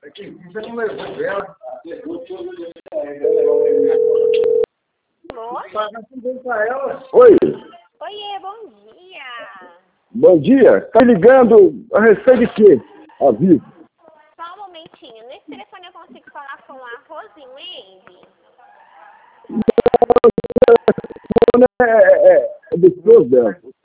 Aqui, você não levou dela. Oi. Oiê, bom dia. Bom dia. Tá ligando a respeito de quê? Aviso. Só um momentinho. Nesse telefone eu consigo falar com a Rosimeire? É do esposo dela.